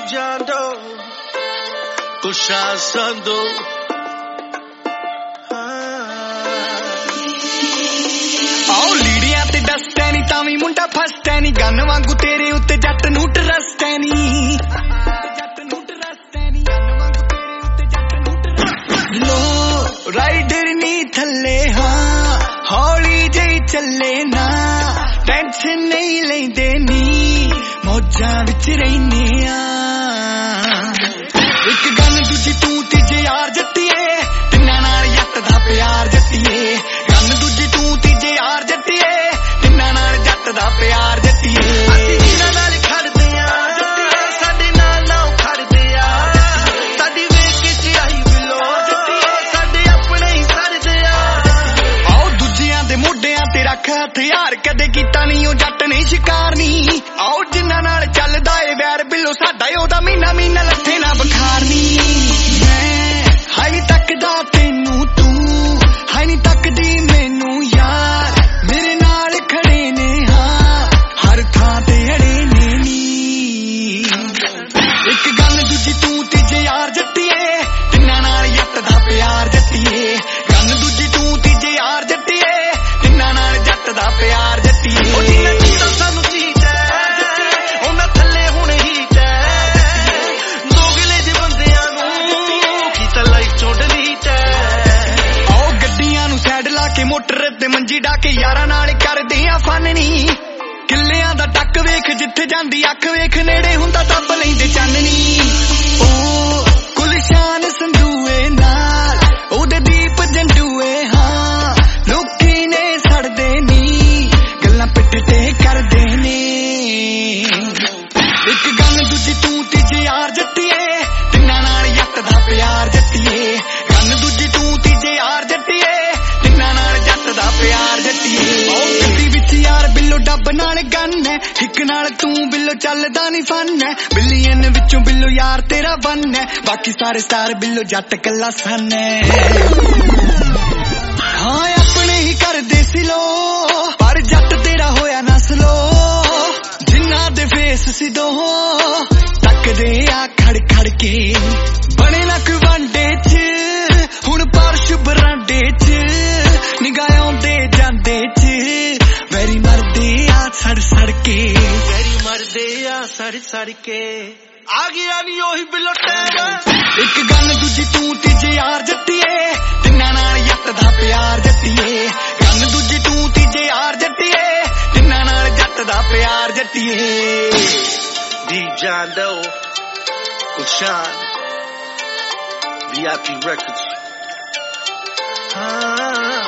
Jando, Kusha Sando. आओ लीड़ियां ते dust है नी तावी मुंडा फस्ट है नी गन वांगू तेरे उत्ते जट नू ट्रस्ट है नी लो राइडर नी थल्ले हाँ हौली जई चले ना टेंशन नहीं लेंदे नी मौजां विच रहिने आ एक गन दूजी तू तीजे यार जट्टिए तिन्ना नाल जट दा प्यार जट्टिए गन दूजी तू तीजे यार जट्टिए तिन्ना नाल जट दा प्यार जट्टिए ਅਸੀਂ ਜਿਨ੍ਹਾਂ ਨਾਲ ਖੜਦੇ ਆ ਸਾਡੇ ਨਾਲ ਨਾ ਖੜਦੇ ਆ ਸਾਡੀ ਵੇਖ ਕੇ ਚਿੜਾਈ ਬਿੱਲੋ ਸਾਡੇ ਆਪਣੇ ਹੀ ਸਰਦੇ ਆ ਆਓ ਦੂਜਿਆਂ ਦੇ ਮੋਢਿਆਂ ਤੇ ਰੱਖ ਹਥਿਆਰ ਕਦੇ ਕੀਤਾ ਨਹੀਂ ਉਹ ਜੱਟ ਨਹੀਂ ਸ਼ਿਕਾਰ ਨਹੀਂ ਆਓ ਜਿੰਨਾਂ ਨਾਲ ਚੱਲਦਾ ਏ ਵੈਰ ਬਿੱਲੋ ਸਾਡਾ ਉਹਦਾ ਮਹੀਨਾ ਮਹੀਨਾ ਲੱਥੇ ਨਾ ਬੁਖਾਰ ਨਹੀਂ ਮੈਂ ਹਾਈ ਨਹੀਂ ਤੱਕਦਾ ਤੈਨੂੰ ਤੂੰ ਹਾਈ ਨਹੀਂ ਤੱਕਦੀ ਮੈਨੂੰ ਯਾਰ ਮੇਰੇ ਨਾਲ ਖੜੇ ਨੇ ਹਾਂ ਹਰ ਥਾਂ ਤੇ ਅੜੇ ਨੇ ਨੀ ਇੱਕ ਗੱਲ ਦੂਜੀ ਤੂੰ ਤੀਜੇ ਯਾਰ ਜੱਟੀਏ ਤਿੰਨਾਂ ਨਾਲ ਜੱਟ ਦਾ ਪਿਆਰ ਜੱਟੀਏ ਗੱਲ ਦੂਜੀ ਤੂੰ ਤੀਜੇ ਯਾਰ ਜੱਟੀਏ ਤਿੰਨਾਂ ਨਾਲ ਜੱਟ ਦਾ ਪਿਆਰ ਜੱਟੀਏ ਉਹ ਜਿੰਨਾ ਕੀਤਾ ਸਾਨੂੰ ਚੀਜ਼ ਹੈ ਉਹਨਾਂ ਥੱਲੇ ਹੁਣ ਹੀਟ ਹੈ ਦੋਗਲੇ ਜਿਹੇ ਬੰਦਿਆਂ ਨੂੰ ਕੀਤਾ ਲਾਈਫ ਚੋਂ ਡਿਲੀਟ ਹੈ ਆਓ ਗੱਡੀਆਂ ਨੂੰ ਸਾਈਡ ਲਾ ਕੇ ਮੋਟਰ ਤੇ ਮੰਜੀ ਡਾ ਕੇ ਯਾਰਾਂ ਨਾਲ ਕਰਦੇ ਆ ਫਨ ਨੀ ਕਿੱਲਿਆਂ ਦਾ ਟੱਕ ਵੇਖ ਜਿੱਥੇ ਜਾਂਦੀ ਅੱਖ ਵੇਖ ਨੇੜੇ ਹੁੰਦਾ ਦੱਬ ਲੈਂਦੇ ਚਾਨਣੀ ਓ ਗੁਲਸ਼ਾਨ ਸੰਧੂਏ ਨਾਲ ਉਹਦੇ ਦੀਪ ਜੰਡੂਏ ਹਾਂ ਲੋਕੀ ਨੇ ਸੜਦੇ ਨੀ ਗੱਲਾਂ ਪਿੱਠ ਤੇ ਕਰਦੇ ਨੇ ਇੱਕ ਗੱਲ ਦੂਜੀ ਤੂੰ ਤੀਜੇ ਯਾਰ ਜੱਟੀਏ ਤਿੰਨਾਂ ਨਾਲ ਜੱਟ ਦਾ ਪਿਆਰ ਜੱਟੀਏ ਗੱਲ ਦੂਜੀ ਤੂੰ ਤੀਜੇ ਯਾਰ ਜੱਟੀਏ ਤਿੰਨਾਂ ਨਾਲ ਜੱਟ ਦਾ ਪਿਆਰ ਜੱਟੀਏ ਓ ਗੱਡੀ ਵਿੱਚ ਯਾਰ ਬਿੱਲੋ ਡੱਬ ਨਾਲ ਗੰਨ ਹੈ ਇੱਕ ਨਾਲ ਤੂੰ ਬਿੱਲੋ ਚੱਲਦਾ ਨਹੀਂ ਫਨ ਹੈ ਬਿਲੀਅਨ ਵਿੱਚੋਂ ਬਿੱਲੋ ਯਾਰ ਤੇਰਾ ਬੰਨ ਹੈ ਬਾਕੀ ਸਾਰੇ ਸਟਾਰ ਬਿੱਲੋ ਜੱਟ ਕੱਲਾ ਸਨ ਹੈ ਹਾਂ ਆਪਣੇ ਹੀ ਕਰਦੇ ਸੀ ਲੋ ਪਰ ਜੱਟ ਤੇਰਾ ਹੋਇਆ ਨਾ ਸਲੋ ਜਿਨ੍ਹਾਂ ਦੇ ਫੇਸ ਸੀ ਦੋ ਤੱਕਦੇ ਆ ਖੜ ਖੜ ਕੇ ਬਣੇ ਨਾ ਕੋਈ ਵਾਂਡੇ ਚ ਹੁਣ ਪਾਰਸ਼ ਬਰਾਂਡੇ ਚ ਨਿਗਾਹ ਆਉਂਦੇ ਜਾਂਦੇ ਚ ਵੈਰੀ ਮਰਦੇ ਆ ਸੜ ਸੜ ਕੇ ਵੈਰੀ ਮਰਦੇ ਆ ਸੜ ਸੜ ਕੇ ਆ ਗਿਆ ਨੀ ਉਹੀ ਬਿੱਲੋ ਟੈਮ ਇੱਕ ਗੱਲ ਦੂਜੀ ਤੂੰ ਤੀਜੇ ਯਾਰ ਜੱਟੀਏ ਤਿੰਨਾਂ ਨਾਲ ਜੱਟ ਦਾ ਪਿਆਰ ਜੱਟੀਏ ਗੱਲ ਦੂਜੀ ਤੂੰ ਤੀਜੇ ਯਾਰ ਜੱਟੀਏ ਤਿੰਨਾਂ ਨਾਲ ਜੱਟ ਦਾ ਪਿਆਰ ਜੱਟੀਏ D Jando, Kushan, VIP Records.